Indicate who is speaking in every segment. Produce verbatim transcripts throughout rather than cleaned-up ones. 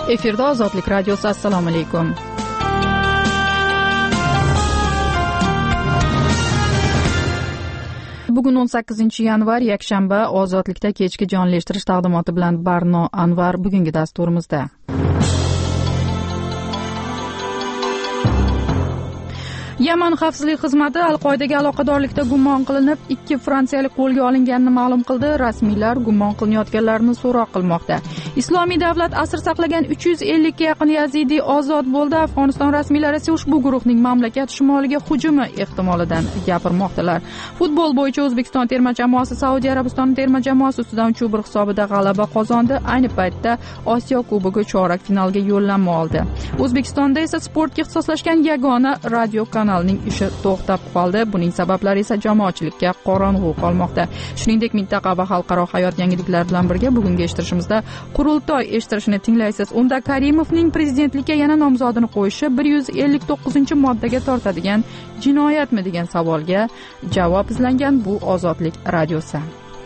Speaker 1: Efirda Ozodlik radiosi. Assalomu alaykum. Bugun o'n sakkizinchi yanvar yakshanba. Ozodlikda kechki jonli eshittirish taqdimoti bilan Barno Anvar bugungi dasturimizda. Yaman xavfsizlik xizmati Al-Qoidaga aloqadorlikda gumon qilinib ikki fransiyalik qo'lga olinganini ma'lum qildi. Rasmiylar gumon qilinayotganlarni so'roq qilmoqda. Islomiy davlat asir saqlagan uch yuz ellikka yaqin yazidiy ozod bo'ldi. Afg'oniston rasmiylari esa ushbu guruhning mamlakat shimoliga hujumi ehtimolidan gapirmoqdalar. Futbol bo'yicha O'zbekiston terma jamoasi Saudiya Arabistoni terma jamoasi ustidan uch bir hisobida g'alaba qozondi. Ayni paytda Osiyo Kubogi chorak finalga yo'llanma oldi. O'zbekistonda esa sportga ixtisoslashgan yagona radio kanalning ishi to'xtab qoldi. Buning sabablari esa jamoatchilikka qorong'u qolmoqda. Shuningdek, mintaqa va xalqaro hayot yangiliklari bilan birga bugungi eshittirishimizda qurultoy eshittirishini tinglaysiz. Unda Karimovning prezidentlikka yana nomzodini qo'yishi bir yuz ellik to'qqizinchi moddaga tortadigan jinoyatmi degan savolga javob izlangan. Bu Ozodlik radiosi.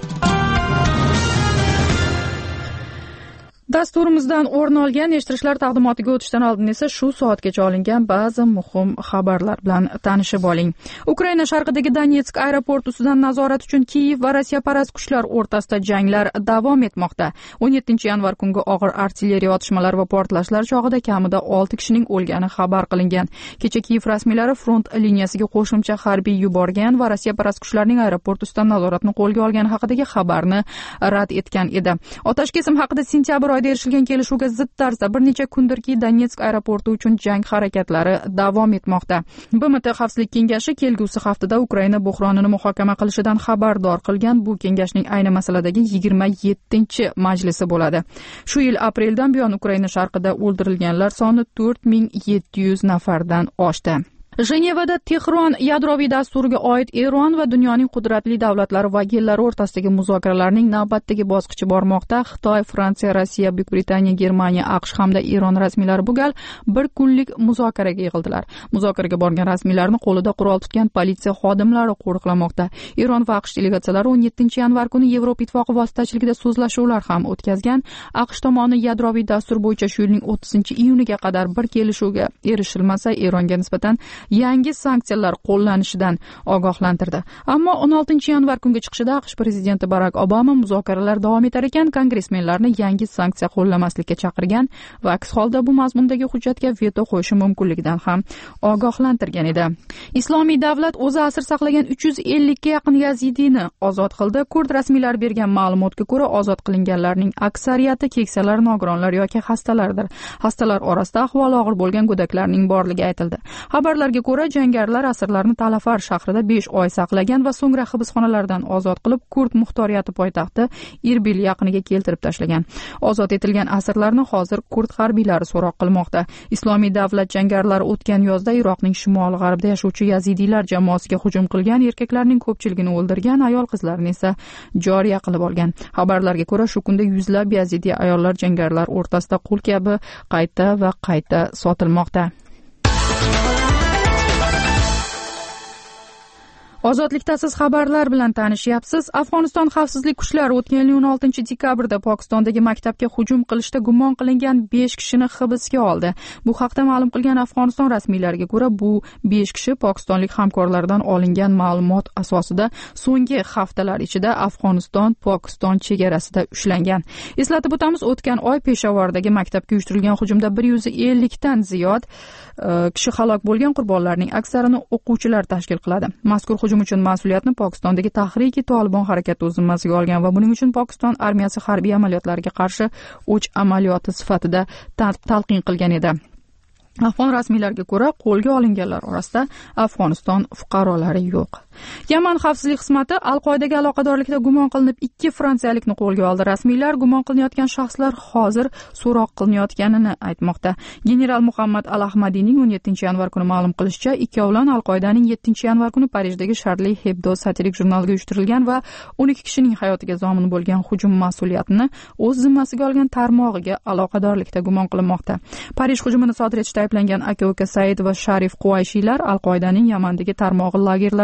Speaker 1: Dasturimizdan o'rin olgan eshittirishlar taqdimotiga o'tishdan oldin esa shu soatgacha olingan ba'zi muhim xabarlar bilan tanishib oling. Ukraina sharqidagi Donetsk aeroporti ustidan nazorat uchun Kiyev va Rossiyaparast kuchlar o'rtasida janglar davom etmoqda. o'n yettinchi yanvar kungi og'ir artilleriya otishmalari va portlashlar chog'ida kamida olti kishining o'lgani xabar qilingan. Kecha Kiyev rasmiylari front liniyasiga qo'shimcha harbiy yuborgan va Rossiyaparast kuchlarning aeroport ustidan nazoratni qo'lga olgani haqidagi xabarni rad etgan edi. Otashkesim haqida sentyabr oyida erishilgan kelishuvga zid tarzda bir necha kundirki Donetsk aeroporti uchun jang harakatlari davom etmoqda. B M T Xavfsizlik kengashi kelgusi haftada Ukraina buhronini muhokama qilishidan xabardor qilgan. Bu kengashning ayni masaladagi yigirma yettinchi majlisi bo'ladi. Shu yil apreldan buyon Ukraina sharqida o'ldirilganlar soni to'rt ming yetti yuz nafardan oshdi. Jenevada Tehron yadroviy dasturiga oid Eron va dunyoning qudratli davlatlari vakillari o'rtasidagi muzokaralarning navbatdagi bosqichi bormoqda. Xitoy, Fransiya, Rossiya, Buyuk Britaniya, Germaniya, AQSh hamda Eron rasmiylari bu gal bir kunlik muzokaraga yig'ildilar. Muzokaraga borgan rasmiylarni qo'lida qurol tutgan politsiya xodimlari qo'riqlamoqda. Eron va AQSh delegatsiyalari o'n yettinchi yanvar kuni Yevropa ittifoqi vositachiligida so'zlashuvlar ham o'tkazgan. AQSh tomoni yadroviy dastur bo'yicha shu yilning o'ttizinchi iyuniga qadar bir kelishuvga erishilmasa Eronga nisbatan yangi sanksiyalar qo'llanishidan ogohlantirdi. Ammo o'n oltinchi yanvar kungi chiqishida AQSh prezidenti Barak Obama muzokaralar davom etar ekan kongressmenlarni yangi sanksiya qo'llamaslikka chaqirgan va aks holda bu mazmundagi hujjatga veto qo'yishi mumkinligidan ham ogohlantirgan edi. Islomiy davlat o'zi asir saqlagan uch yuz ellikka yaqin yazidiyni ozod qildi. Kurd rasmiylari bergan ma'lumotga ko'ra ozod qilinganlarning aksariyati keksalar, nogironlar yoki xastalardir. Xastalar orasida ahvoli og'ir bo'lgan go'daklarning borligi aytildi. Xabarlarga ko'ra jangarilar asirlarni Talafar shahrida besh oy saqlagan va so'ngra hibsxonalardan ozod qilib Kurd muxtoriyati poytaxti Irbil yaqiniga keltirib tashlagan. Ozod etilgan asirlarni hozir Kurd harbiylari so'roq qilmoqda. Islomiy davlat jangarilari o'tgan yozda Iroqning shimol-g'arbida yashovchi yazidiylar jamoasiga hujum qilgan, erkaklarning ko'pchiligini o'ldirgan, ayol qizlarni esa joriya qilib olgan. Xabarlarga ko'ra shu kunda yuzlab yazidiy ayollar jangarilar o'rtasida qul kabi qayta va qayta sotilmoqda. Ozodlikda siz xabarlar bilan tanishyapsiz. Afg'oniston xavfsizlik kuchlari o'tgan yilning o'n oltinchi dekabrda Pokistondagi maktabga hujum qilishda gumon qilingan besh kishini hibsga oldi. Bu haqda ma'lum qilgan Afg'oniston rasmiylariga ko'ra, bu besh kishi pokistonlik hamkorlardan olingan ma'lumot asosida so'nggi haftalar ichida Afg'oniston-Pokiston chegarasida ushlangan. Eslatib o'tamiz, o'tgan oy Peshavordagi maktabga uyushtirilgan hujumda bir yuz ellikdan ziyod kishi halok bo'lgan. Qurbonlarning aksarini o'quvchilar tashkil qiladi. Mazkur hujum uchun mas'uliyatni Pokistondagi Tahriki Tolibon harakati o'z zimmasiga olgan va buning uchun Pokiston armiyasi harbiy amaliyotlariga qarshi o'ch amaliyoti sifatida talqin qilgan edi. Afg'on rasmiylariga ko'ra, qo'lga olinganlar orasida Afg'oniston fuqarolari yo'q. Yaman xavfsizlik xizmati Al-Qoidaga aloqadorlikda gumon qilinib ikki fransiyalikni qo'lga oldi. Rasmiylar gumon qilinayotgan shaxslar hozir so'roq qilinayotganini aytmoqda. General Muhammad Al-Ahmadiyning o'n yettinchi yanvar kuni ma'lum qilishicha, ikkovlon Al-Qoidaning yettinchi yanvar kuni Parijdagi Charlie Hebdo satirik jurnaliga uyushtirilgan va o'n ikki kishining hayotiga zomin bo'lgan hujum mas'uliyatini o'z zimmasiga olgan tarmog'iga aloqadorlikda gumon qilinmoqda. Parij hujumini sodir etishda ayblangan aka-uka Said va Sharif Quayshiylar Al-Qoidaning Yamandagi tarmog'i lagerlarida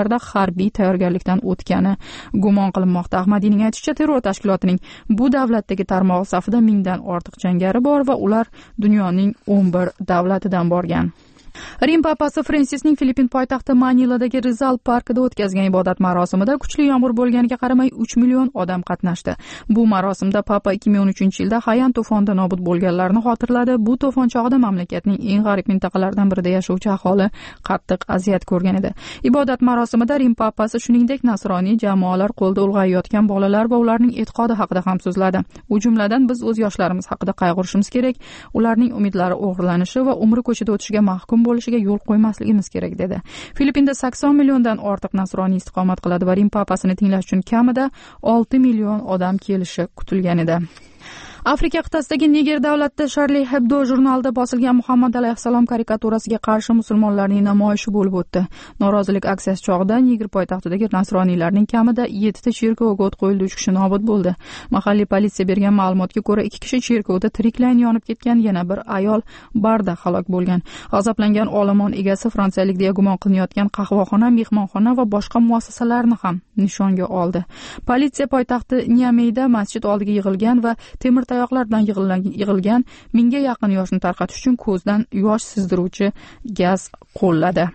Speaker 1: harbiy tayyorgarlikdan o'tgani gumon qilinmoqda. Ahmadiyning aytishicha, terror tashkilotining bu davlatdagi tarmog'i safida mingdan ortiq jangari bor va ular dunyoning o'n bir davlatidan borgan. Rim papasi Fransisning Filippin poytaxti Maniladagi Rizal parkida o'tkazgan ibodat marosimida kuchli yomg'ir bo'lganiga qaramay uch million odam qatnashdi. Bu marosimda papa ikki ming o'n uchinchi yilda Hayan to'fonida nobud bo'lganlarni xotirladi. Bu to'fon chog'ida mamlakatning eng g'arib mintaqalaridan birida yashovchi aholi qattiq aziyat ko'rgan edi. Ibodat marosimida Rim papasi shuningdek nasroniy jamoalar qo'lida ulg'ayayotgan bolalar va ularning e'tiqodi haqida ham so'zladi. U jumladan biz o'z yoshlarimiz haqida qayg'urishimiz kerak, ularning umidlari o'g'irlanishi va umri ko'chada o'tishiga mahkum bo'lishiga yo'l qo'ymasligimiz kerak dedi. Filippinda sakson milliondan ortiq nasroniy istiqomat qiladi va Rim papasini tinglash uchun kamida olti million odam kelishi kutilgan edi. Afrika qit'asidagi Niger davlatida Charlie Hebdo jurnalida bosilgan Muhammad alayhissalom karikaturasiga qarshi musulmonlarning namoyishi bo'lib o'tdi. Norozilik aksiyasi chog'ida Niger poytaxtidagi nasroniylarning kamida yettita cherkovga o't qo'yildi, uch kishi nobud bo'ldi. Mahalliy politsiya bergan ma'lumotga ko'ra, ikki kishi cherkovda tiriklayin yonib ketgan, yana bir ayol barda halok bo'lgan. G'azablangan olomon egasi fransiyalik deya gumon qilinayotgan qahvaxona, mehmonxona va boshqa muassasalarni ham nishonga oldi. Politsiya poytaxti Niameyda masjid oldiga yig'ilgan va temir tayoqlardan yig'ilgan mingga yaqin yoshni tarqatish uchun ko'zdan yosh sizdiruvchi gaz qo'lladi.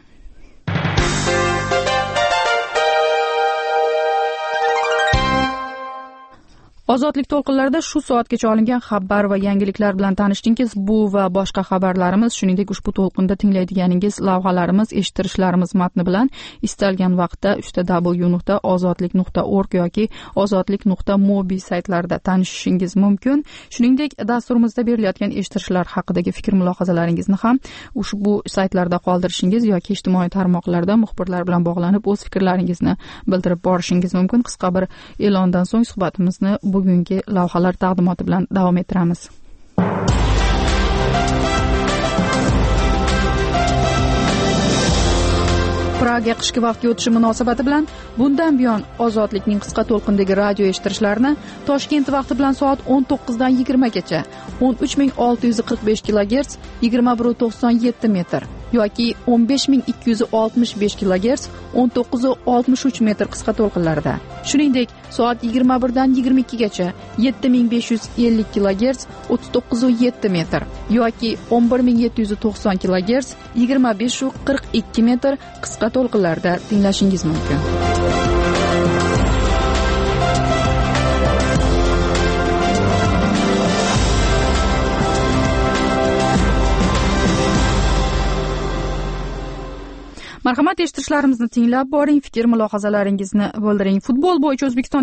Speaker 1: Ozodlik to'lqinlarida shu soatgacha olingan xabar va yangiliklar bilan tanishdingiz. Bu va boshqa xabarlarimiz, shuningdek ushbu to'lqinda tinglaydiganingiz lavhalarimiz, eshittirishlarimiz matni bilan istalgan vaqtda uchta w nuqta ozodlik nuqta org yoki ozodlik nuqta mobi saytlarida tanishishingiz mumkin. Shuningdek, dasturimizda berilayotgan eshittirishlar haqidagi fikr mulohazalaringizni ham ushbu saytlarda qoldirishingiz yoki ijtimoiy tarmoqlarda muxbirlar bilan bog'lanib o'z fikrlaringizni bildirib borishingiz mumkin. Qisqa bir e'londan so'ng suhbatimizni bugungi lavhalar taqdimoti bilan davom ettiramiz. Praga qishki vaqtga o'tishi munosabati bilan bundan buyon ozodlikning qisqa to'lqindagi radio eshittirishlarini Toshkent vaqti bilan soat o'n to'qqizdan yigirmagacha o'n uch ming olti yuz qirq besh kilogerts yigirma bir to'qson yetti metr yoki o'n besh ming ikki yuz oltmish besh kilogerts o'n to'qqiz oltmish uch metr qisqa to'lqinlarda. Shuningdek, soat yigirma birdan yigirma ikkigacha yetti ming besh yuz ellik kilogerts o'ttiz to'qqiz yetti metr yoki o'n bir ming yetti yuz to'qson kilogerts yigirma besh qirq ikki metr qisqa to'lqinlarda tinglashingiz mumkin. Marhamat, eshittirishlarimizni tinglab boring, fikr mulohazalaringizni bildiring. Futbol bo'yicha O'zbekiston